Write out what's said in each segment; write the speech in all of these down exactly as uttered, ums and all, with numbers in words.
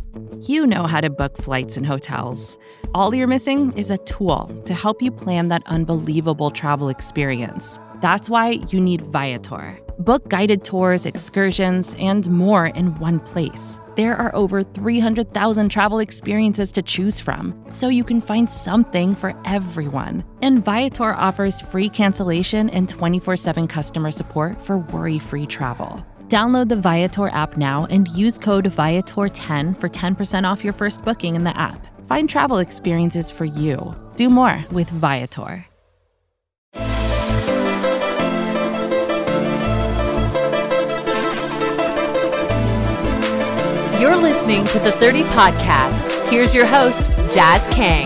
You know how to book flights and hotels. All you're missing is a tool to help you plan that unbelievable travel experience. That's why you need Viator. Book guided tours, excursions, and more in one place. There are over three hundred thousand travel experiences to choose from, so you can find something for everyone. And Viator offers free cancellation and twenty-four seven customer support for worry-free travel. Download the Viator app now and use code Viator ten for ten percent off your first booking in the app. Find travel experiences for you. Do more with Viator. You're listening to the thirty Podcast. Here's your host, Jazz Kang.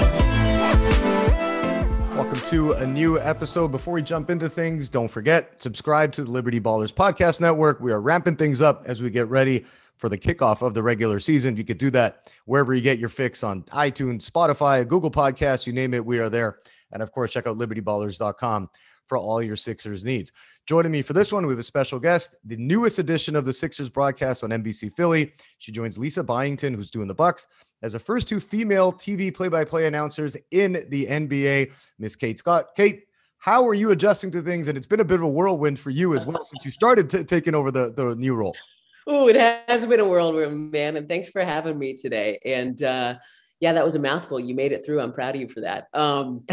Welcome to a new episode. Before we jump into things, don't forget, subscribe to the Liberty Ballers Podcast Network. We are ramping things up as we get ready for the kickoff of the regular season. You could do that wherever you get your fix on iTunes, Spotify, Google Podcasts, you name it, we are there. And of course, check out liberty ballers dot com for all your Sixers needs. Joining me for this one, we have a special guest, the newest edition of the Sixers broadcast on N B C Philly. She joins Lisa Byington, who's doing the Bucks, as the first two female T V play-by-play announcers in the N B A, Miss Kate Scott. Kate, how are you adjusting to things? And it's been a bit of a whirlwind for you as well since you started t- taking over the, the new role. Oh, it has been a whirlwind, man. And thanks for having me today. And uh, yeah, that was a mouthful. You made it through. I'm proud of you for that. Um,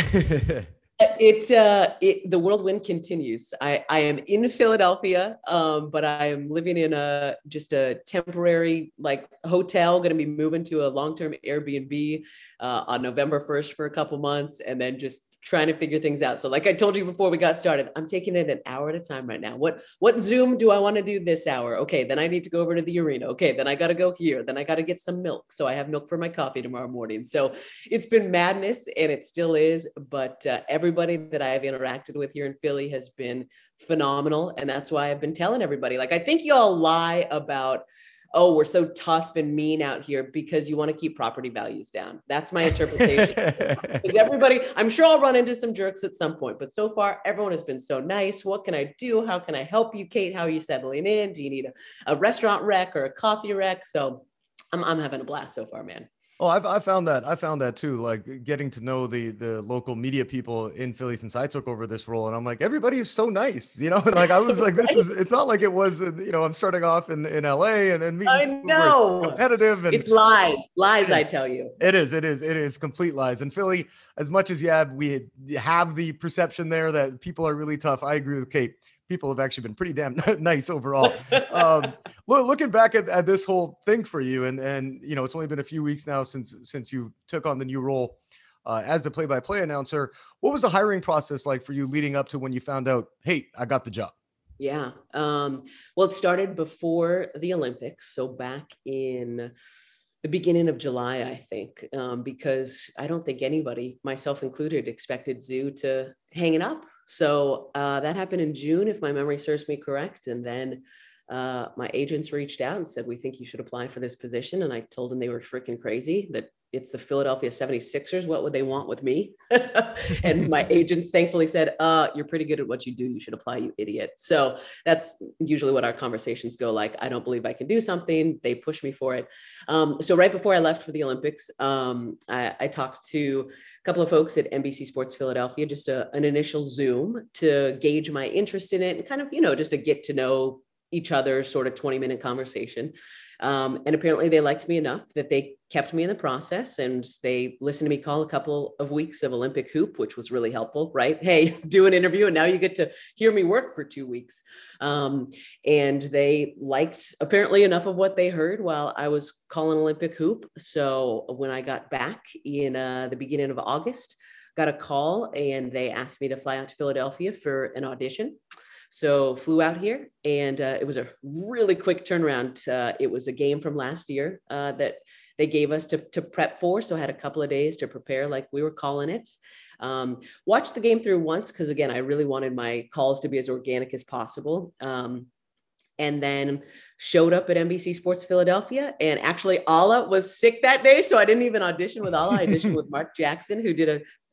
It, uh, it, the whirlwind continues. I, I am in Philadelphia, um, but I am living in a, just a temporary like hotel, going to be moving to a long-term Airbnb uh, on November first for a couple months, and then just trying to figure things out. So like I told you before we got started, I'm taking it an hour at a time right now. What, what Zoom do I want to do this hour? Okay. Then I need to go over to the arena. Okay. Then I got to go here. Then I got to get some milk. So I have milk for my coffee tomorrow morning. So it's been madness, and it still is, but uh, everybody that I have interacted with here in Philly has been phenomenal. And that's why I've been telling everybody, like, I think y'all lie about, oh, we're so tough and mean out here because you want to keep property values down. That's my interpretation. Because everybody, I'm sure I'll run into some jerks at some point, but so far everyone has been so nice. What can I do? How can I help you, Kate? How are you settling in? Do you need a, a restaurant rec or a coffee rec? So I'm, I'm having a blast so far, man. Oh, I've I found that I found that too. Like getting to know the the local media people in Philly since I took over this role, and I'm like, everybody is so nice, you know. Like I was like, this is. It's not like it was, you know. I'm starting off in in L A and and meeting I know it's competitive and it's lies, lies. It I tell you, it is, it is, it is complete lies. In Philly, as much as you have we have the perception there that people are really tough, I agree with Kate. People have actually been pretty damn nice overall. Um, look, looking back at, at this whole thing for you, and and you know, it's only been a few weeks now since since you took on the new role uh, as the play-by-play announcer. What was the hiring process like for you leading up to when you found out, hey, I got the job? Yeah. Um, well, it started before the Olympics, so back in the beginning of July, I think, um, because I don't think anybody, myself included, expected Zoo to hang it up. So uh, that happened in June, if my memory serves me correct. And then uh, my agents reached out and said, we think you should apply for this position. And I told them they were freaking crazy, that it's the Philadelphia seventy-sixers. What would they want with me? And my agents thankfully said, uh, you're pretty good at what you do. You should apply, you idiot. So that's usually what our conversations go like. I don't believe I can do something. They push me for it. Um, so right before I left for the Olympics, um, I, I talked to a couple of folks at N B C Sports Philadelphia, just a, an initial Zoom to gauge my interest in it and kind of, you know, just to get to know each other, sort of twenty minute conversation. Um, and apparently they liked me enough that they kept me in the process, and they listened to me call a couple of weeks of Olympic hoop, which was really helpful, right? Hey, do an interview and now you get to hear me work for two weeks. Um, and they liked apparently enough of what they heard while I was calling Olympic hoop. So when I got back in uh, the beginning of August, got a call and they asked me to fly out to Philadelphia for an audition. So flew out here, and uh, it was a really quick turnaround. Uh, it was a game from last year uh, that they gave us to, to prep for. So I had a couple of days to prepare, like we were calling it. Um, watched the game through once, because again, I really wanted my calls to be as organic as possible. Um, and then showed up at N B C Sports Philadelphia, and actually Alla was sick that day. So I didn't even audition with Alla. I auditioned with Mark Jackson, who did a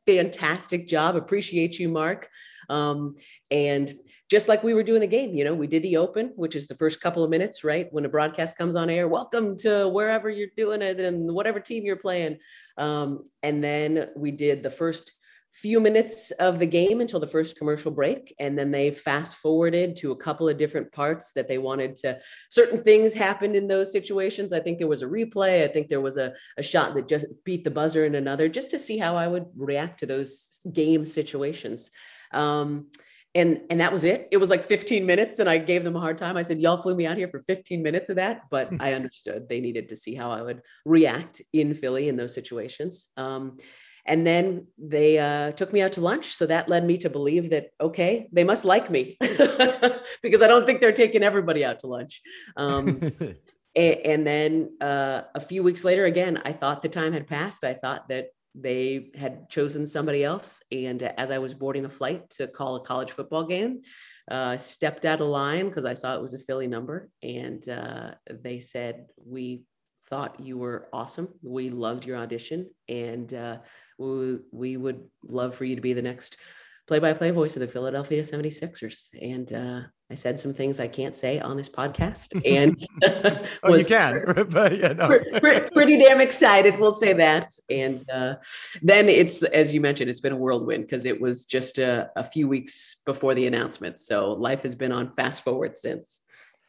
fantastic job. Appreciate you, Mark. Um, and just like we were doing the game, you know, we did the open, which is the first couple of minutes, right? When a broadcast comes on air, welcome to wherever you're doing it and whatever team you're playing. Um, and then we did the first few minutes of the game until the first commercial break. And then they fast forwarded to a couple of different parts that they wanted to, certain things happened in those situations. I think there was a replay. I think there was a, a shot that just beat the buzzer in another, just to see how I would react to those game situations. Um, and, and that was it. It was like fifteen minutes and I gave them a hard time. I said, y'all flew me out here for fifteen minutes of that, but I understood they needed to see how I would react in Philly in those situations. Um, And then they uh, took me out to lunch. So that led me to believe that, okay, they must like me because I don't think they're taking everybody out to lunch. Um, and, and then uh, a few weeks later, again, I thought the time had passed. I thought that they had chosen somebody else. And as I was boarding a flight to call a college football game, I uh, stepped out of line because I saw it was a Philly number. And uh, they said, we thought you were awesome. We loved your audition. And uh, we, we would love for you to be the next play-by-play voice of the Philadelphia seventy-sixers. And uh, I said some things I can't say on this podcast. And oh, you can, but yeah, no. pretty, pretty damn excited. We'll say that. And uh, then it's, as you mentioned, it's been a whirlwind because it was just a, a few weeks before the announcement. So life has been on fast forward since.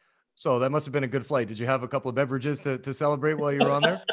So that must have been a good flight. Did you have a couple of beverages to, to celebrate while you were on there?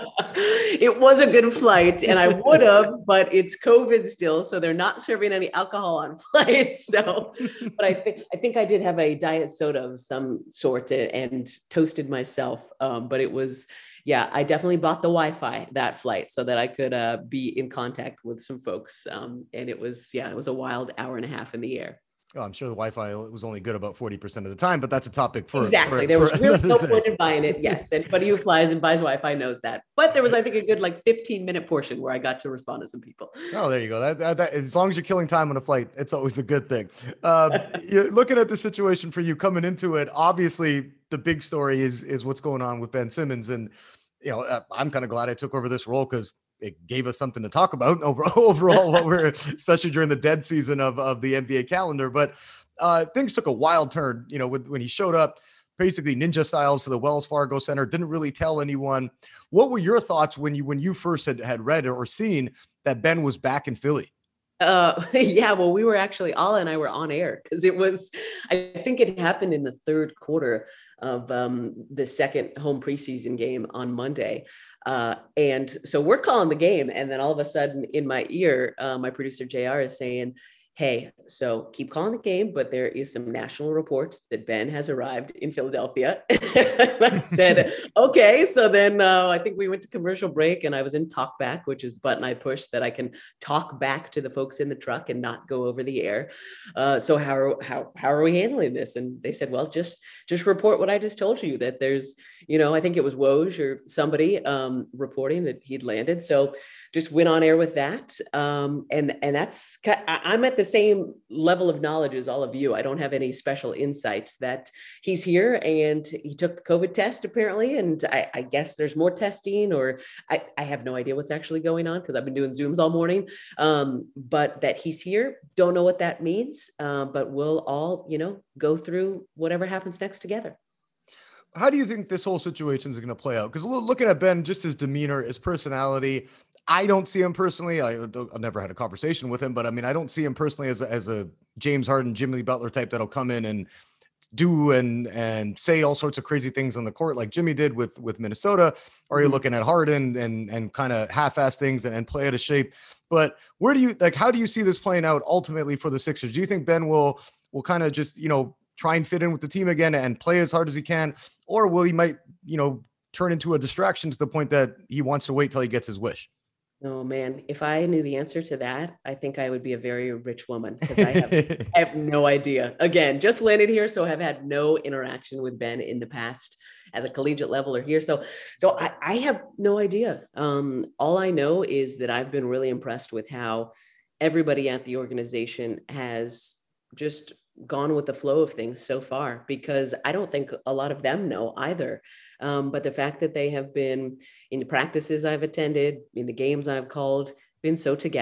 It was a good flight and I would have, but it's COVID still. So they're not serving any alcohol on flights. So, but I think, I think I did have a diet soda of some sort and toasted myself. Um, but it was, yeah, I definitely bought the Wi-Fi that flight so that I could uh, be in contact with some folks. Um, and it was, yeah, it was a wild hour and a half in the air. Oh, I'm sure the Wi-Fi was only good about forty percent of the time, but that's a topic for exactly. For, there was for really no day. point in buying it. Yes, anybody who flies and buys Wi-Fi knows that. But there was, I think, a good like fifteen minute portion where I got to respond to some people. Oh, there you go. That, that, that as long as you're killing time on a flight, it's always a good thing. Um, you're looking at the situation for you coming into it, obviously the big story is is what's going on with Ben Simmons, and you know I'm kind of glad I took over this role because it gave us something to talk about overall, what we're especially during the dead season of of the N B A calendar, but. Uh, things took a wild turn, you know, when, when he showed up, basically ninja styles to the Wells Fargo Center, didn't really tell anyone. What were your thoughts when you when you first had, had read or seen that Ben was back in Philly? Uh, yeah, well, we were actually, Alla and I were on air because it was, I think it happened in the third quarter of um, the second home preseason game on Monday. Uh, and so we're calling the game. And then all of a sudden in my ear, uh, my producer J R is saying, hey, so keep calling the game, but there is some national reports that Ben has arrived in Philadelphia. I said, okay. So then uh, I think we went to commercial break and I was in talk back, which is the button I push that I can talk back to the folks in the truck and not go over the air. Uh, so how are, how, how are we handling this? And they said, well, just, just report what I just told you, that there's, you know, I think it was Woj or somebody um, reporting that he'd landed. So just went on air with that. Um, and, and that's, I'm at the same level of knowledge as all of you. I don't have any special insights that he's here and he took the COVID test apparently. And I, I guess there's more testing, or I, I have no idea what's actually going on because I've been doing Zooms all morning. Um, but that he's here, don't know what that means. Uh, but we'll all, you know, go through whatever happens next together. How do you think this whole situation is going to play out? Because looking at Ben, just his demeanor, his personality, I don't see him personally. I, I've never had a conversation with him, but I mean, I don't see him personally as a, as a James Harden, Jimmy Butler type that'll come in and do and and say all sorts of crazy things on the court like Jimmy did with with Minnesota. Or are you looking at Harden and and kind of half-ass things and, and play out of shape? But where do you like? How do you see this playing out ultimately for the Sixers? Do you think Ben will will kind of just you know try and fit in with the team again and play as hard as he can, or will he might you know turn into a distraction to the point that he wants to wait till he gets his wish? Oh man, if I knew the answer to that, I think I would be a very rich woman because I have, I have no idea. Again, just landed here, so I've had no interaction with Ben in the past at the collegiate level or here. So, so I, I have no idea. Um, all I know is that I've been really impressed with how everybody at the organization has just gone with the flow of things so far, because I don't think a lot of them know either. Um, but the fact that they have been in the practices I've attended, in the games I've called, been so together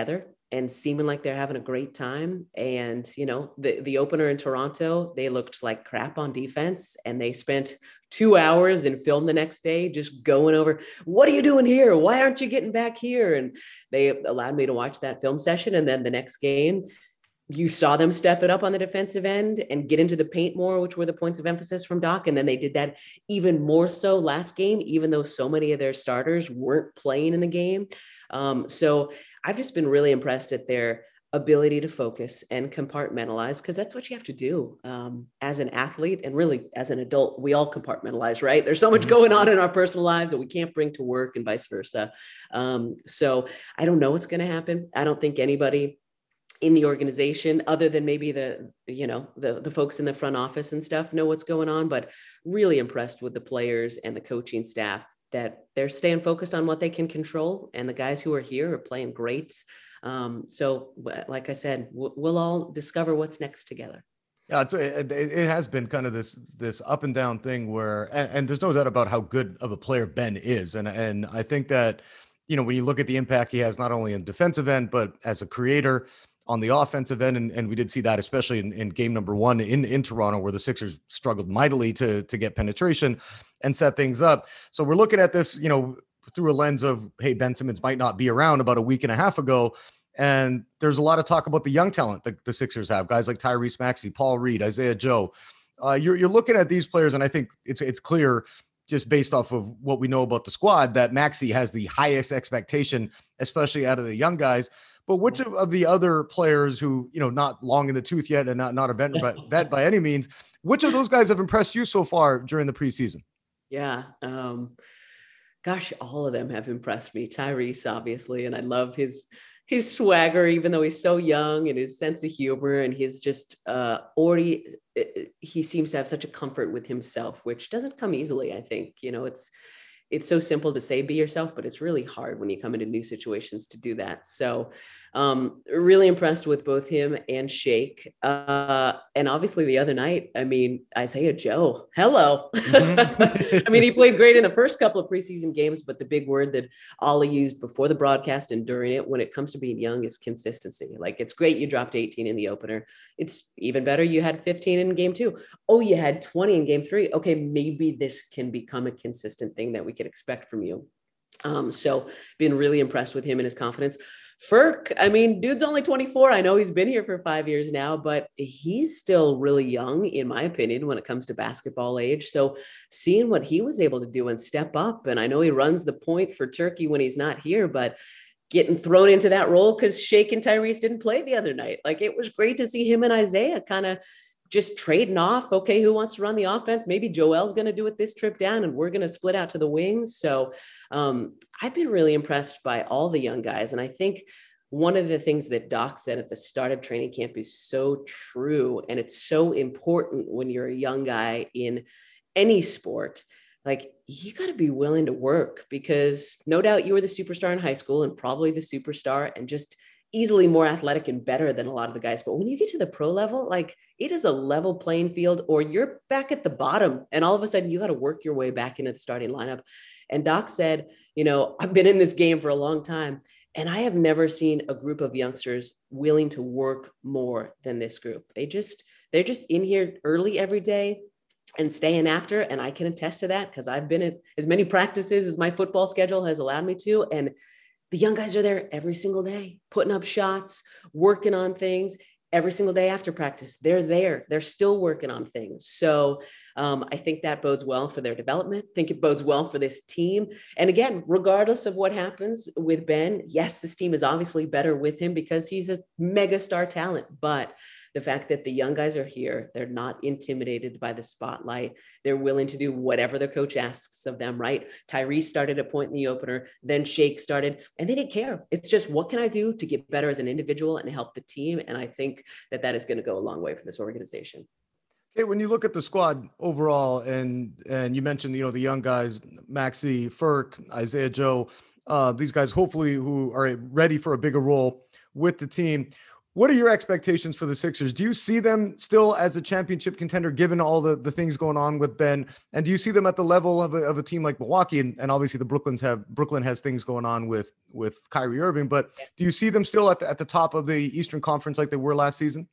and seeming like they're having a great time. And, you know, the, the opener in Toronto, they looked like crap on defense, and they spent two hours in film the next day just going over, what are you doing here? Why aren't you getting back here? And they allowed me to watch that film session. And then the next game, you saw them step it up on the defensive end and get into the paint more, which were the points of emphasis from Doc. And then they did that even more so last game, even though so many of their starters weren't playing in the game. Um, so I've just been really impressed at their ability to focus and compartmentalize, because that's what you have to do um, as an athlete, and really as an adult. We all compartmentalize, right? There's so much going on in our personal lives that we can't bring to work, and vice versa. Um, so I don't know what's going to happen. I don't think anybody in the organization, other than maybe the, you know, the, the folks in the front office and stuff, know what's going on, but really impressed with the players and the coaching staff, that they're staying focused on what they can control. And the guys who are here are playing great. Um, so like I said, we'll, we'll all discover what's next together. Yeah, it's, it, it has been kind of this this up and down thing where, and, and there's no doubt about how good of a player Ben is. And, and I think that, you know, when you look at the impact he has, not only in defensive end, but as a creator on the offensive end. And, and we did see that, especially in, in game number one in, in Toronto, where the Sixers struggled mightily to, to get penetration and set things up. So we're looking at this, you know, through a lens of, hey, Ben Simmons might not be around about a week and a half ago. And there's a lot of talk about the young talent that the Sixers have, guys like Tyrese Maxey, Paul Reed, Isaiah Joe. Uh, you're, you're looking at these players, and I think it's it's clear, just based off of what we know about the squad, that Maxey has the highest expectation, especially out of the young guys. But which of, of the other players who, you know, not long in the tooth yet and not, not a vet, vet by any means, which of those guys have impressed you so far during the preseason? Yeah. Um, gosh, all of them have impressed me. Tyrese, obviously, and I love his his swagger, even though he's so young, and his sense of humor, and his just uh, already, he seems to have such a comfort with himself, which doesn't come easily. I think, you know, it's, it's so simple to say, be yourself, but it's really hard when you come into new situations to do that. So um, really impressed with both him and Shake. Uh, and obviously the other night, I mean, Isaiah Joe, hello. Mm-hmm. I mean, he played great in the first couple of preseason games, but the big word that Ollie used before the broadcast and during it, when it comes to being young, is consistency. Like, it's great you dropped eighteen in the opener. It's even better you had fifteen in game two. Oh, you had twenty in game three. Okay, maybe this can become a consistent thing that we can expect from you. Um, so been really impressed with him and his confidence. Furk, I mean, dude's only twenty-four. I know he's been here for five years now, but he's still really young, in my opinion, when it comes to basketball age. So seeing what he was able to do and step up, and I know he runs the point for Turkey when he's not here, but getting thrown into that role because Shake and Tyrese didn't play the other night. Like, it was great to see him and Isaiah kind of just trading off. Okay, who wants to run the offense? Maybe Joel's going to do it this trip down, and we're going to split out to the wings. So um, I've been really impressed by all the young guys. And I think one of the things that Doc said at the start of training camp is so true. And it's so important when you're a young guy in any sport. Like, you got to be willing to work, because no doubt you were the superstar in high school, and probably the superstar, and just easily more athletic and better than a lot of the guys. But when you get to the pro level, like, it is a level playing field, or you're back at the bottom, and all of a sudden you got to work your way back into the starting lineup. And Doc said, you know, I've been in this game for a long time, and I have never seen a group of youngsters willing to work more than this group. They just, they're just in here early every day and staying after. And I can attest to that, because I've been at as many practices as my football schedule has allowed me to. And the young guys are there every single day, putting up shots, working on things every single day after practice. They're there. They're still working on things. So um, I think that bodes well for their development. I think it bodes well for this team. And again, regardless of what happens with Ben, yes, this team is obviously better with him because he's a mega star talent. But the fact that the young guys are here, they're not intimidated by the spotlight. They're willing to do whatever their coach asks of them, right? Tyrese started a point in the opener, then Shake started, and they didn't care. It's just, what can I do to get better as an individual and help the team? And I think that that is going to go a long way for this organization. Okay, when you look at the squad overall, and and you mentioned, you know, the young guys, Maxey, Furk, Isaiah Joe, uh, these guys hopefully who are ready for a bigger role with the team. What are your expectations for the Sixers? Do you see them still as a championship contender, given all the, the things going on with Ben? And do you see them at the level of a, of a team like Milwaukee? And, and obviously the Brooklyn's have Brooklyn has things going on with, with Kyrie Irving, but do you see them still at the, at the top of the Eastern Conference like they were last season?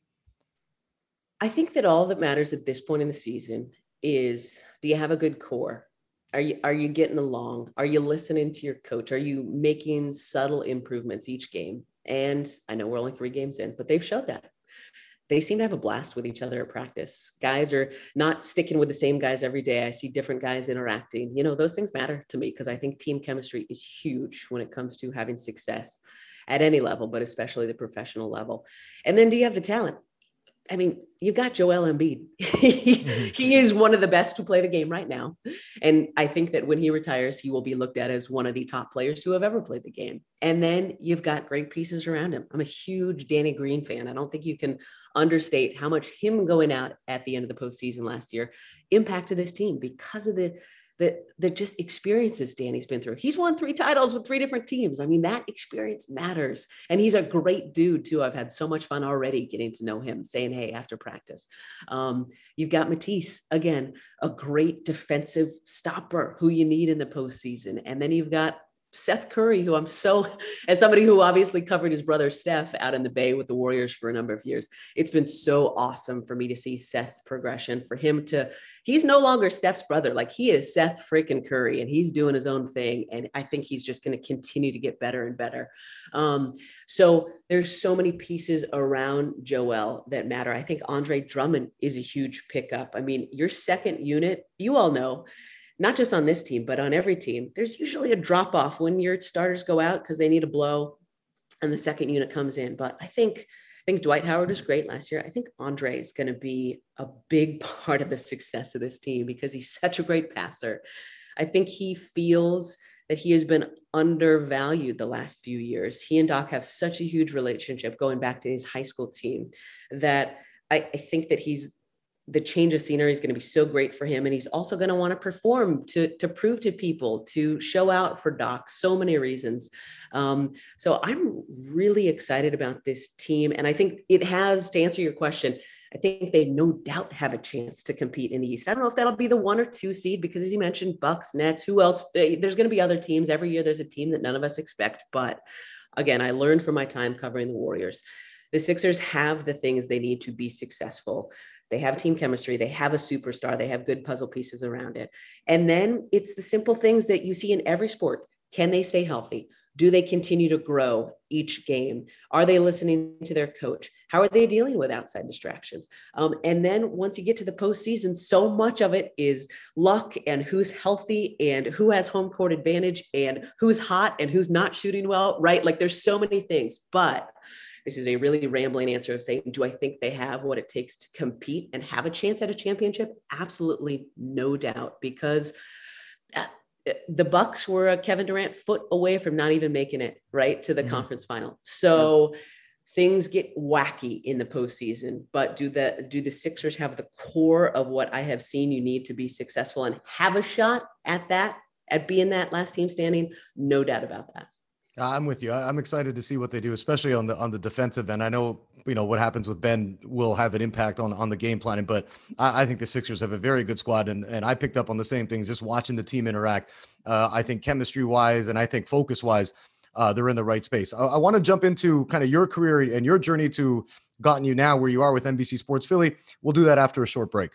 I think that all that matters at this point in the season is, do you have a good core? Are you, are you getting along? Are you listening to your coach? Are you making subtle improvements each game? And I know we're only three games in, but they've showed that. They seem to have a blast with each other at practice. Guys are not sticking with the same guys every day. I see different guys interacting. You know, those things matter to me because I think team chemistry is huge when it comes to having success at any level, but especially the professional level. And then do you have the talent? I mean, you've got Joel Embiid. mm-hmm. He is one of the best to play the game right now. And I think that when he retires, he will be looked at as one of the top players to have ever played the game. And then you've got great pieces around him. I'm a huge Danny Green fan. I don't think you can understate how much him going out at the end of the postseason last year impacted this team because of the that that just experiences Danny's been through. He's won three titles with three different teams. I mean, that experience matters. And he's a great dude too. I've had so much fun already getting to know him, saying, hey, after practice. Um, you've got Matisse, again, a great defensive stopper who you need in the postseason. And then you've got Seth Curry, who I'm so, as somebody who obviously covered his brother Steph out in the Bay with the Warriors for a number of years, it's been so awesome for me to see Seth's progression, for him to, he's no longer Steph's brother. Like, he is Seth freaking Curry and he's doing his own thing. And I think he's just going to continue to get better and better. Um, so there's so many pieces around Joel that matter. I think Andre Drummond is a huge pickup. I mean, your second unit, you all know, not just on this team, but on every team, there's usually a drop off when your starters go out because they need a blow and the second unit comes in. But I think, I think Dwight Howard was great last year. I think Andre is going to be a big part of the success of this team because he's such a great passer. I think he feels that he has been undervalued the last few years. He and Doc have such a huge relationship going back to his high school team that I, I think that he's, the change of scenery is going to be so great for him. And he's also going to want to perform to, to prove to people, to show out for Doc, so many reasons. Um, so I'm really excited about this team. And I think it has, to answer your question, I think they no doubt have a chance to compete in the East. I don't know if that'll be the one or two seed, because as you mentioned, Bucks, Nets, who else? There's going to be other teams. Every year there's a team that none of us expect. But again, I learned from my time covering the Warriors. The Sixers have the things they need to be successful. They have team chemistry. They have a superstar. They have good puzzle pieces around it. And then it's the simple things that you see in every sport. Can they stay healthy? Do they continue to grow each game? Are they listening to their coach? How are they dealing with outside distractions? Um, and then once you get to the postseason, so much of it is luck and who's healthy and who has home court advantage and who's hot and who's not shooting well, right? Like, there's so many things, but this is a really rambling answer of saying, do I think they have what it takes to compete and have a chance at a championship? Absolutely, no doubt, because uh, the Bucks were a Kevin Durant foot away from not even making it right to the mm-hmm. conference final. So yeah. Things get wacky in the postseason, but do the, do the Sixers have the core of what I have seen you need to be successful and have a shot at that, at being that last team standing? No doubt about that. I'm with you. I'm excited to see what they do, especially on the on the defensive end. I know, you know, what happens with Ben will have an impact on, on the game planning, but I, I think the Sixers have a very good squad, and, and I picked up on the same things just watching the team interact. Uh, I think chemistry-wise and I think focus-wise, uh, they're in the right space. I, I want to jump into kind of your career and your journey to gotten you now where you are with N B C Sports Philly. We'll do that after a short break.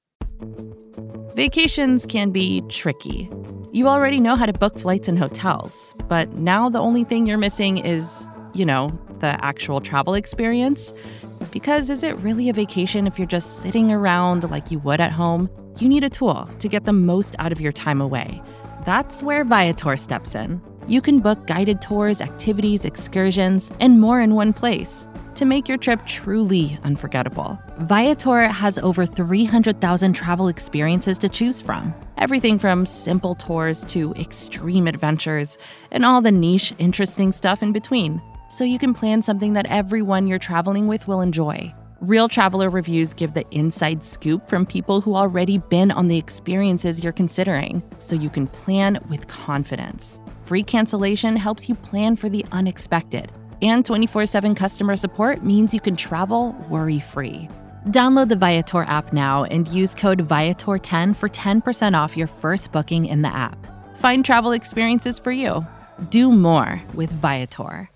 Vacations can be tricky. You already know how to book flights and hotels, but now the only thing you're missing is, you know, the actual travel experience. Because is it really a vacation if you're just sitting around like you would at home? You need a tool to get the most out of your time away. That's where Viator steps in. You can book guided tours, activities, excursions, and more in one place to make your trip truly unforgettable. Viator has over three hundred thousand travel experiences to choose from. Everything from simple tours to extreme adventures and all the niche, interesting stuff in between. So you can plan something that everyone you're traveling with will enjoy. Real traveler reviews give the inside scoop from people who already been on the experiences you're considering, so you can plan with confidence. Free cancellation helps you plan for the unexpected. And twenty-four seven customer support means you can travel worry-free. Download the Viator app now and use code Viator ten for ten percent off your first booking in the app. Find travel experiences for you. Do more with Viator.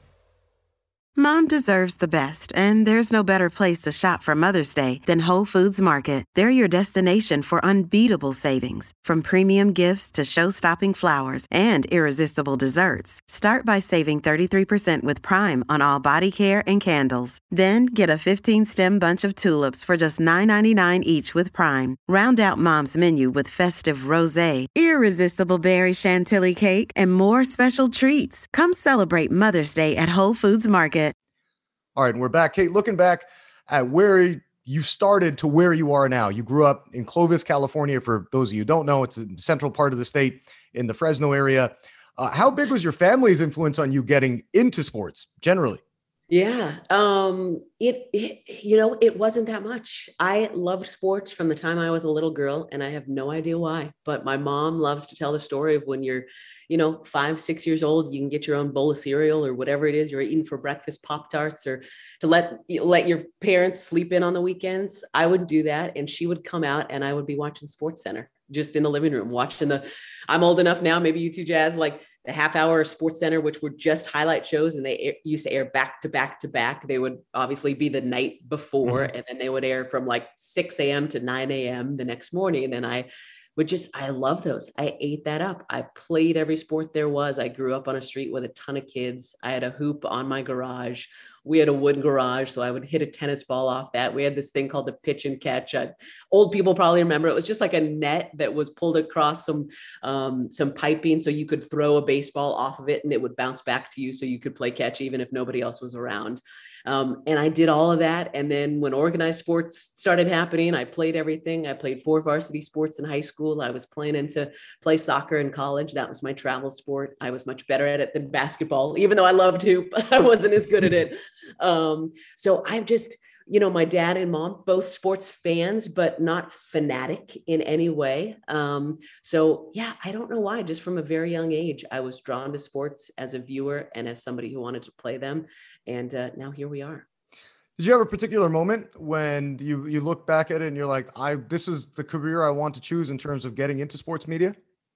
Mom deserves the best, and there's no better place to shop for Mother's Day than Whole Foods Market. They're your destination for unbeatable savings, from premium gifts to show-stopping flowers and irresistible desserts. Start by saving thirty-three percent with Prime on all body care and candles. Then get a fifteen-stem bunch of tulips for just nine ninety-nine each with Prime. Round out Mom's menu with festive rosé, irresistible berry chantilly cake, and more special treats. Come celebrate Mother's Day at Whole Foods Market. All right, and we're back. Kate, looking back at where you started to where you are now. You grew up in Clovis, California. For those of you who don't know, it's a central part of the state in the Fresno area. Uh, how big was your family's influence on you getting into sports generally? Yeah, um, it, it, you know, it wasn't that much. I loved sports from the time I was a little girl, and I have no idea why, but my mom loves to tell the story of when you're, you know, five, six years old, you can get your own bowl of cereal or whatever it is you're eating for breakfast, Pop-Tarts, or to let, let your parents sleep in on the weekends. I would do that. And she would come out and I would be watching Sports Center, just in the living room, watching the, I'm old enough now, maybe you too, Jazz, like the half hour Sports Center, which were just highlight shows, and they air, used to air back to back to back. They would obviously be the night before, mm-hmm. and then they would air from like six a.m. to nine a.m. the next morning. And I would just, I love those. I ate that up. I played every sport there was. I grew up on a street with a ton of kids. I had a hoop on my garage. We had a wood garage, so I would hit a tennis ball off that. We had this thing called the pitch and catch. Uh, old people probably remember. It was just like a net that was pulled across some um, some piping, so you could throw a baseball off of it and it would bounce back to you, so you could play catch even if nobody else was around. Um, and I did all of that. And then when organized sports started happening, I played everything. I played four varsity sports in high school. I was planning to play soccer in college. That was my travel sport. I was much better at it than basketball, even though I loved hoop. I wasn't as good at it. Um, so I've just, you know, my dad and mom, both sports fans, but not fanatic in any way. Um, so yeah, I don't know why, just from a very young age, I was drawn to sports as a viewer and as somebody who wanted to play them. And uh, now here we are. Did you have a particular moment when you, you look back at it and you're like, I, this is the career I want to choose in terms of getting into sports media?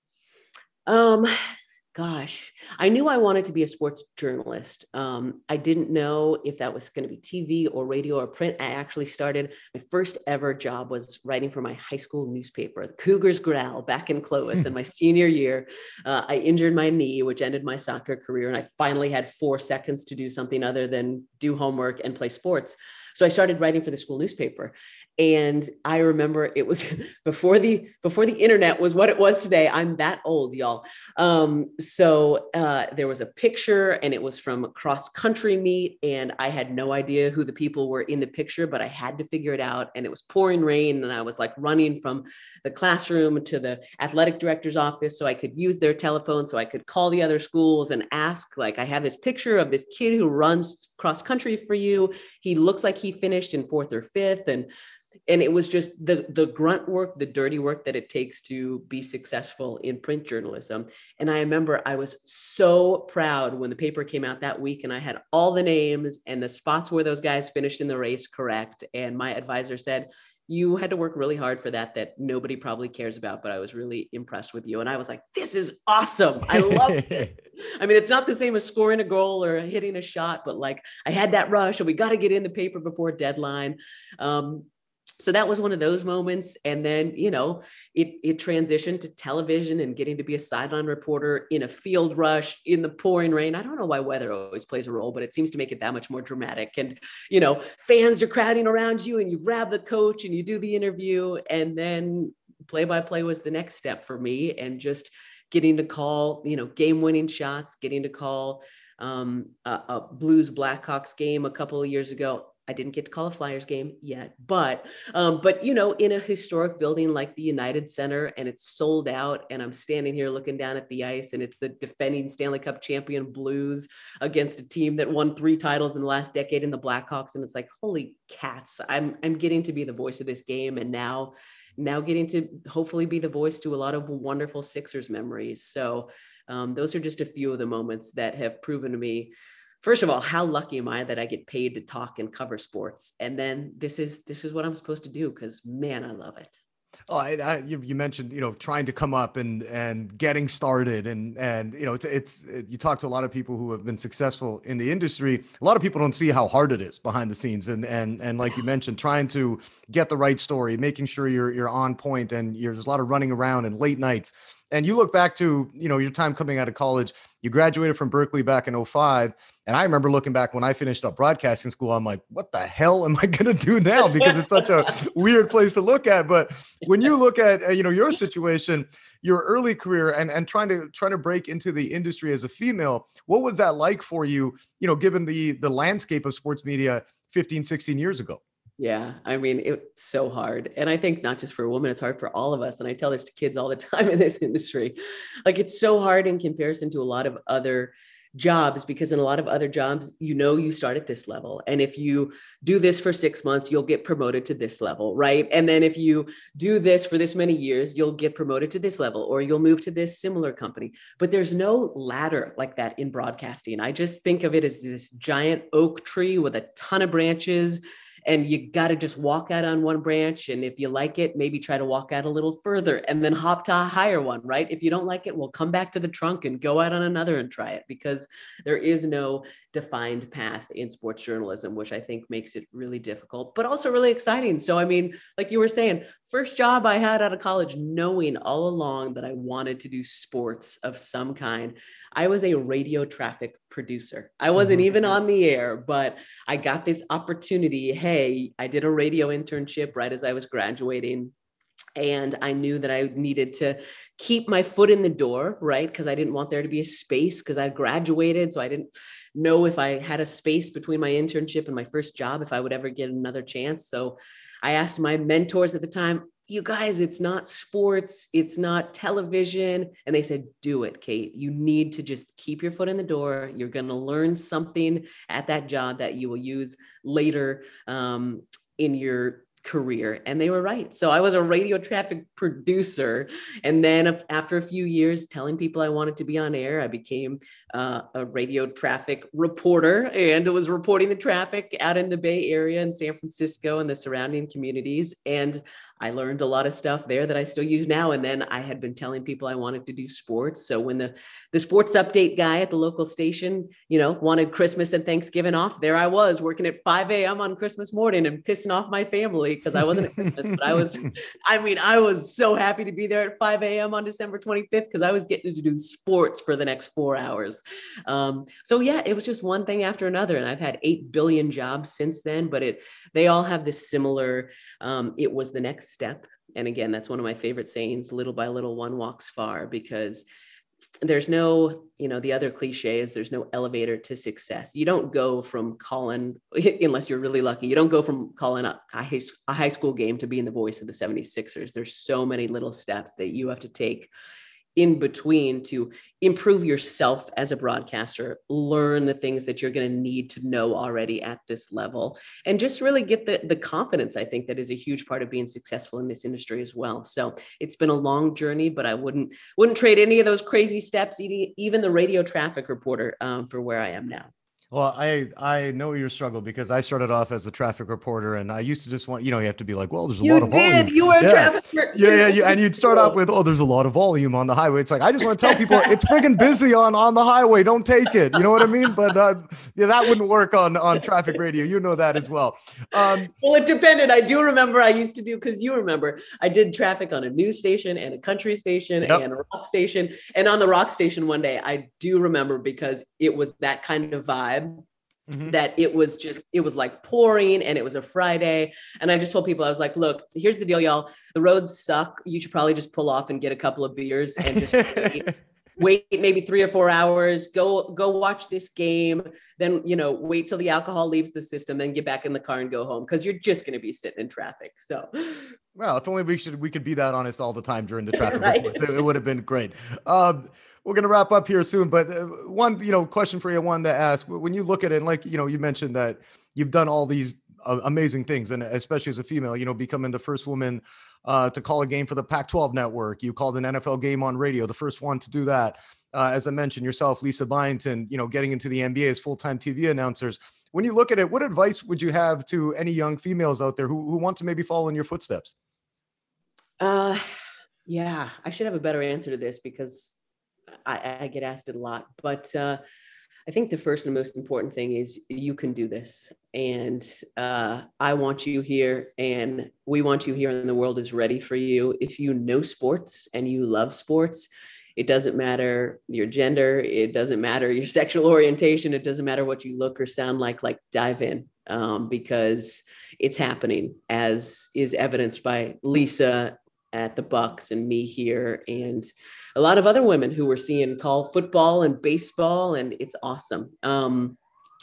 Um, Gosh, I knew I wanted to be a sports journalist. Um, I didn't know if that was going to be T V or radio or print. I actually started, my first ever job was writing for my high school newspaper, the Cougars Growl, back in Clovis. In my senior year, uh, I injured my knee, which ended my soccer career. And I finally had four seconds to do something other than do homework and play sports. So I started writing for the school newspaper. And I remember it was before the before the internet was what it was today. I'm that old, y'all. Um, so uh, there was a picture, and it was from a cross country meet, and I had no idea who the people were in the picture, but I had to figure it out. And it was pouring rain, and I was like running from the classroom to the athletic director's office so I could use their telephone, so I could call the other schools and ask, like, I have this picture of this kid who runs cross country for you. He looks like he finished in fourth or fifth, and And it was just the, the grunt work, the dirty work that it takes to be successful in print journalism. And I remember I was so proud when the paper came out that week and I had all the names and the spots where those guys finished in the race correct. And my advisor said, you had to work really hard for that, that nobody probably cares about, but I was really impressed with you. And I was like, this is awesome. I love this. I mean, it's not the same as scoring a goal or hitting a shot, but like I had that rush and we got to get in the paper before deadline. Um, So that was one of those moments. And then, you know, it, it transitioned to television and getting to be a sideline reporter in a field rush in the pouring rain. I don't know why weather always plays a role, but it seems to make it that much more dramatic. And, you know, fans are crowding around you and you grab the coach and you do the interview. And then play by play was the next step for me. And just getting to call, you know, game winning shots, getting to call um, a, a Blues Blackhawks game a couple of years ago. I didn't get to call a Flyers game yet, but, um, but, you know, in a historic building like the United Center, and it's sold out, and I'm standing here looking down at the ice, and it's the defending Stanley Cup champion Blues against a team that won three titles in the last decade in the Blackhawks. And it's like, holy cats, I'm, I'm getting to be the voice of this game. And now, now getting to hopefully be the voice to a lot of wonderful Sixers memories. So um, those are just a few of the moments that have proven to me first of all, how lucky am I that I get paid to talk and cover sports? And then this is, this is what I'm supposed to do. Cause man, I love it. Oh, I, I, you, you mentioned, you know, trying to come up and and getting started, and and you know, it's it's it, you talk to a lot of people who have been successful in the industry. A lot of people don't see how hard it is behind the scenes, and and and like you mentioned, trying to get the right story, making sure you're you're on point, and you're, there's a lot of running around and late nights. And you look back to, you know, your time coming out of college. You graduated from Berkeley back in oh five. And I remember looking back when I finished up broadcasting school, I'm like, what the hell am I going to do now? Because it's such a weird place to look at. But when you look at, uh, you know, your situation, your early career, and, and trying to trying to break into the industry as a female, what was that like for you, you know, given the the landscape of sports media fifteen, sixteen years ago? Yeah, I mean, it's so hard. And I think not just for a woman, it's hard for all of us. And I tell this to kids all the time in this industry. Like, it's so hard in comparison to a lot of other jobs, because in a lot of other jobs, you know, you start at this level. And if you do this for six months, you'll get promoted to this level, right? And then if you do this for this many years, you'll get promoted to this level, or you'll move to this similar company. But there's no ladder like that in broadcasting. I just think of it as this giant oak tree with a ton of branches. And you got to just walk out on one branch. And if you like it, maybe try to walk out a little further and then hop to a higher one, right? If you don't like it, we'll come back to the trunk and go out on another and try it, because there is no defined path in sports journalism, which I think makes it really difficult, but also really exciting. So, I mean, like you were saying, first job I had out of college, knowing all along that I wanted to do sports of some kind. I was a radio traffic producer. I wasn't mm-hmm. even on the air, but I got this opportunity. Hey, I did a radio internship right as I was graduating. And I knew that I needed to keep my foot in the door, right? Because I didn't want there to be a space, because I graduated. So I didn't know if I had a space between my internship and my first job, if I would ever get another chance. So I asked my mentors at the time, you guys, it's not sports, it's not television. And they said, do it, Kate. You need to just keep your foot in the door. You're going to learn something at that job that you will use later um, in your career. And they were right. So I was a radio traffic producer. And then after a few years telling people I wanted to be on air, I became uh, a radio traffic reporter, and was reporting the traffic out in the Bay Area and San Francisco and the surrounding communities. And I learned a lot of stuff there that I still use now. And then I had been telling people I wanted to do sports. So when the, the sports update guy at the local station, you know, wanted Christmas and Thanksgiving off, there I was working at five a.m. on Christmas morning and pissing off my family because I wasn't at Christmas, but I was, I mean, I was so happy to be there at five a.m. on December twenty-fifth, because I was getting to do sports for the next four hours. Um, so yeah, it was just one thing after another. And I've had eight billion jobs since then, but it, they all have this similar, um, it was the next step. And again, that's one of my favorite sayings, little by little, one walks far, because there's no, you know, the other cliche is there's no elevator to success. You don't go from calling, unless you're really lucky, you don't go from calling a high, a high school game to being the voice of the seventy-sixers. There's so many little steps that you have to take in between to improve yourself as a broadcaster, learn the things that you're going to need to know already at this level, and just really get the, the confidence, I think, that is a huge part of being successful in this industry as well. So it's been a long journey, but I wouldn't wouldn't trade any of those crazy steps, even, even the radio traffic reporter, um, for where I am now. Well, I, I know your struggle, because I started off as a traffic reporter, and I used to just want, you know, you have to be like, well, there's a you lot of did. volume. You were a yeah. traffic reporter. Yeah, yeah, yeah. And you'd start off with, oh, there's a lot of volume on the highway. It's like, I just want to tell people it's friggin' busy on, on the highway. Don't take it. You know what I mean? But uh, yeah, that wouldn't work on, on traffic radio. You know that as well. Um, well, it depended. I do remember I used to do, because you remember, I did traffic on a news station and a country station yep. and a rock station. And on the rock station one day, I do remember, because it was that kind of vibe. Mm-hmm. That it was just, it was like pouring, and it was a Friday. And I just told people, I was like, look, here's the deal, y'all. The roads suck. You should probably just pull off and get a couple of beers and just wait, wait maybe three or four hours, go, go watch this game. Then, you know, wait till the alcohol leaves the system, then get back in the car and go home, because you're just going to be sitting in traffic. So, well, if only we should, we could be that honest all the time during the traffic right. reports. It, it would have been great. Um, We're going to wrap up here soon, but uh, one, you know, question for you I wanted to ask, when you look at it, and like, you know, you mentioned that you've done all these uh, amazing things, and especially as a female, you know, becoming the first woman uh, to call a game for the Pac twelve network. You called an N F L game on radio, the first one to do that. Uh, as I mentioned, yourself, Lisa Byington, you know, getting into the N B A as full-time T V announcers. When you look at it, what advice would you have to any young females out there who, who want to maybe follow in your footsteps? Uh, yeah, I should have a better answer to this because I, I get asked it a lot. But uh, I think the first and most important thing is you can do this. And uh, I want you here, and we want you here, and the world is ready for you. If you know sports and you love sports, it doesn't matter your gender. It doesn't matter your sexual orientation. It doesn't matter what you look or sound like, like dive in um, because it's happening, as is evidenced by Lisa at the Bucks and me here and a lot of other women who we're seeing call football and baseball, and it's awesome. Um,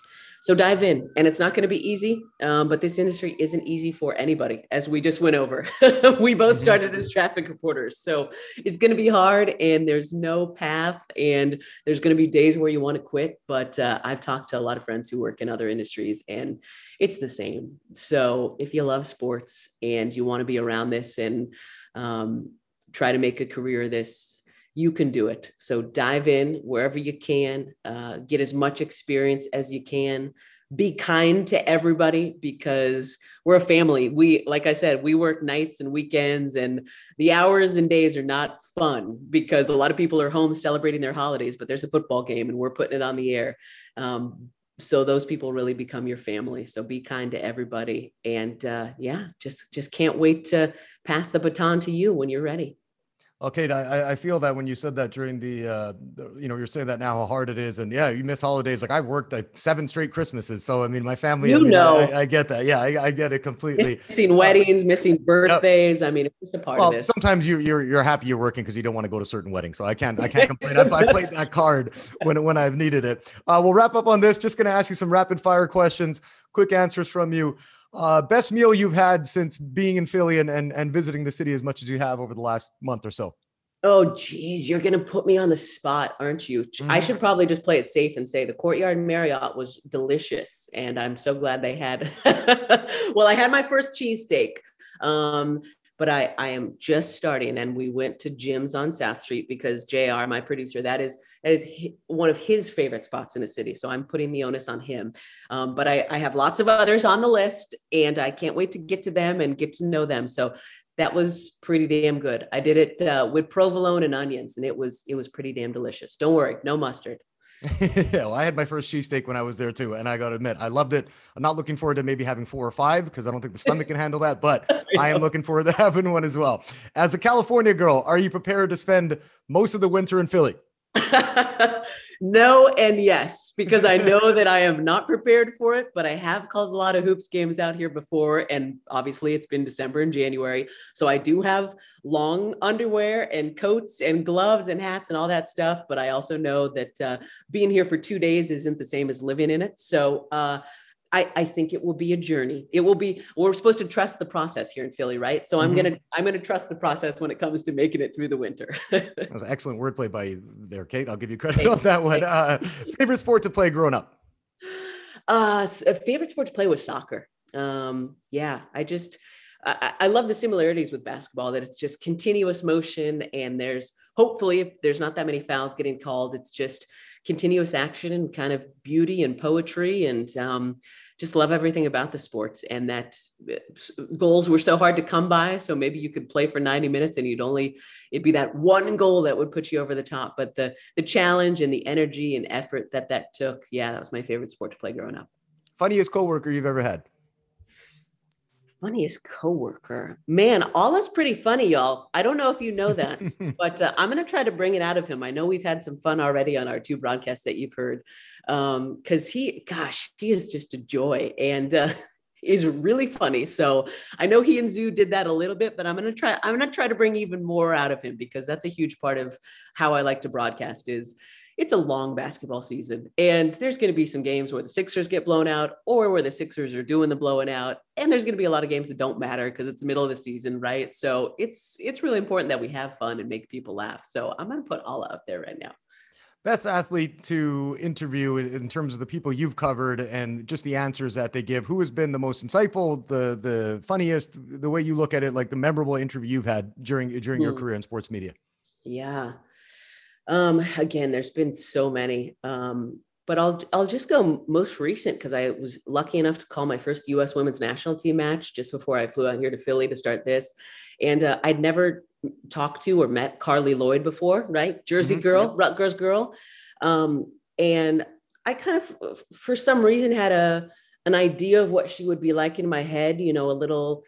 So dive in, and it's not going to be easy, um, but this industry isn't easy for anybody, as we just went over. We both started as traffic reporters, so it's going to be hard, and there's no path, and there's going to be days where you want to quit. But uh, I've talked to a lot of friends who work in other industries, and it's the same. So if you love sports and you want to be around this and um, try to make a career of this, you can do it. So dive in wherever you can, uh, get as much experience as you can, be kind to everybody because we're a family. We, like I said, we work nights and weekends, and the hours and days are not fun because a lot of people are home celebrating their holidays, but there's a football game and we're putting it on the air. Um, so those people really become your family. So be kind to everybody. And uh, yeah, just, just can't wait to pass the baton to you when you're ready. Okay, I, I feel that when you said that during the, uh, the, you know, you're saying that now how hard it is, and yeah, you miss holidays. Like I've worked like seven straight Christmases, so I mean, my family, you I mean, know, I, I get that. Yeah, I, I get it completely. Missing weddings, missing birthdays. Yep. I mean, it's just a part well, of it. Sometimes you, you're you're happy you're working because you don't want to go to certain weddings. So I can't I can't complain. I, I played that card when when I've needed it. Uh, we'll wrap up on this. Just going to ask you some rapid fire questions, quick answers from you. Uh, best meal you've had since being in Philly and, and and visiting the city as much as you have over the last month or so. Oh, geez, you're going to put me on the spot, aren't you? Mm-hmm. I should probably just play it safe and say the Courtyard Marriott was delicious. And I'm so glad they had, well, I had my first cheesesteak, um, but I, I am just starting. And we went to Jim's on South Street because J R, my producer, that is, that is his, one of his favorite spots in the city. So I'm putting the onus on him. Um, but I, I have lots of others on the list, and I can't wait to get to them and get to know them. So that was pretty damn good. I did it uh, with provolone and onions, and it was it was pretty damn delicious. Don't worry, no mustard. Yeah, well, I had my first cheesesteak when I was there too, and I got to admit, I loved it. I'm not looking forward to maybe having four or five because I don't think the stomach can handle that, but I am looking forward to having one as well. As a California girl, are you prepared to spend most of the winter in Philly? No and yes, because I know that I am not prepared for it, but I have called a lot of hoops games out here before. And obviously it's been December and January. So I do have long underwear and coats and gloves and hats and all that stuff. But I also know that uh, being here for two days isn't the same as living in it. So uh, I, I think it will be a journey. It will be, we're supposed to trust the process here in Philly, right? So I'm mm-hmm. going to, I'm going to trust the process when it comes to making it through the winter. That was excellent wordplay by you there, Kate. I'll give you credit Thank on that one. Uh, favorite sport to play growing up? Uh, a favorite sport to play was soccer. Um, yeah, I just, I, I love the similarities with basketball, that it's just continuous motion, and there's hopefully, if there's not that many fouls getting called, it's just continuous action and kind of beauty and poetry, and um, just love everything about the sports. And that goals were so hard to come by. So maybe you could play for ninety minutes and you'd only, it'd be that one goal that would put you over the top. But the the challenge and the energy and effort that that took, yeah, that was my favorite sport to play growing up. Funniest coworker you've ever had? Funniest coworker, man, all is pretty funny, y'all. I don't know if you know that, but uh, I'm going to try to bring it out of him. I know we've had some fun already on our two broadcasts that you've heard, um, because he, gosh, he is just a joy and uh, is really funny. So I know he and Zoo did that a little bit, but I'm going to try. I'm going to try to bring even more out of him, because that's a huge part of how I like to broadcast. Is it's a long basketball season, and there's going to be some games where the Sixers get blown out or where the Sixers are doing the blowing out. And there's going to be a lot of games that don't matter because it's the middle of the season, right? So it's, it's really important that we have fun and make people laugh. So I'm going to put all out there right now. Best athlete to interview in terms of the people you've covered and just the answers that they give. Who has been the most insightful, the, the funniest, the way you look at it, like the memorable interview you've had during, during mm. your career in sports media? Yeah. Um, again, there's been so many, um, but I'll I'll just go most recent because I was lucky enough to call my first U S women's national team match just before I flew out here to Philly to start this, and uh, I'd never talked to or met Carly Lloyd before, right? Jersey mm-hmm. girl, Rutgers girl, um, and I kind of, for some reason, had a an idea of what she would be like in my head. You know, a little.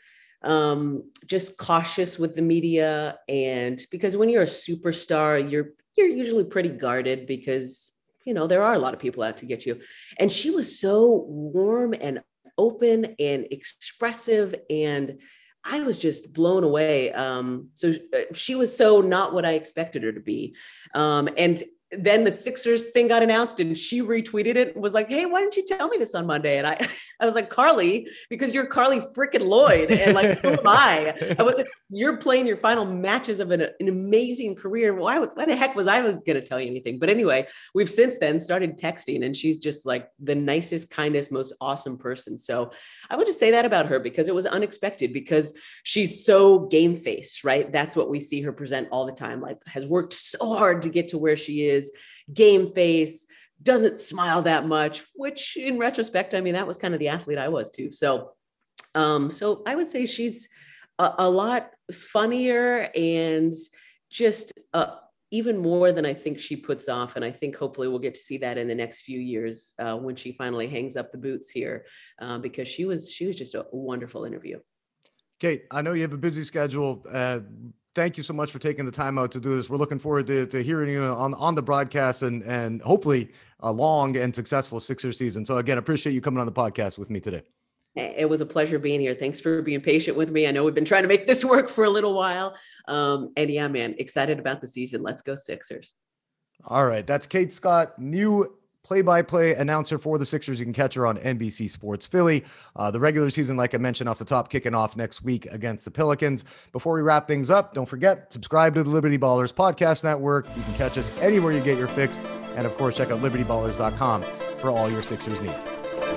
Um, just cautious with the media, and because when you're a superstar, you're you're usually pretty guarded because, you know, there are a lot of people out to get you. And she was so warm and open and expressive, and I was just blown away. Um, so she was so not what I expected her to be. Um, and then the Sixers thing got announced and she retweeted it and was like, hey, why didn't you tell me this on Monday? And I, I was like, Carly, because you're Carly freaking Lloyd. And like, who am I? I was like, you're playing your final matches of an, an amazing career. Why, why the heck was I going to tell you anything? But anyway, we've since then started texting, and she's just like the nicest, kindest, most awesome person. So I would just say that about her because it was unexpected, because she's so game face, right? That's what we see her present all the time. Like, has worked so hard to get to where she is. Game face, doesn't smile that much, which in retrospect, I mean, that was kind of the athlete I was too. So, um, so I would say she's a, a lot funnier and just uh, even more than I think she puts off. And I think hopefully we'll get to see that in the next few years uh, when she finally hangs up the boots here, uh, because she was, she was just a wonderful interview. Kate, I know you have a busy schedule. Uh, Thank you so much for taking the time out to do this. We're looking forward to, to hearing you on, on the broadcast and, and hopefully a long and successful Sixers season. So again, appreciate you coming on the podcast with me today. It was a pleasure being here. Thanks for being patient with me. I know we've been trying to make this work for a little while. Um, and yeah, man, excited about the season. Let's go Sixers. All right. That's Kate Scott, new play-by-play announcer for the Sixers. You can catch her on N B C Sports Philly. Uh, the regular season, like I mentioned off the top, kicking off next week against the Pelicans. Before we wrap things up, don't forget, subscribe to the Liberty Ballers Podcast Network. You can catch us anywhere you get your fix. And of course, check out liberty ballers dot com for all your Sixers needs.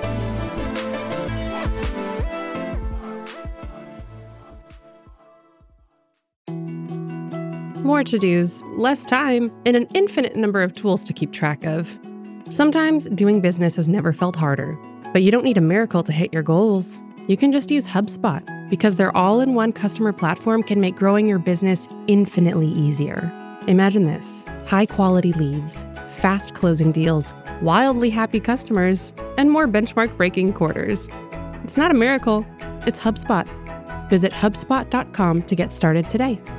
More to-dos, less time, and an infinite number of tools to keep track of. Sometimes doing business has never felt harder, but you don't need a miracle to hit your goals. You can just use HubSpot, because their all-in-one customer platform can make growing your business infinitely easier. Imagine this: high-quality leads, fast closing deals, wildly happy customers, and more benchmark-breaking quarters. It's not a miracle, it's HubSpot. Visit HubSpot dot com to get started today.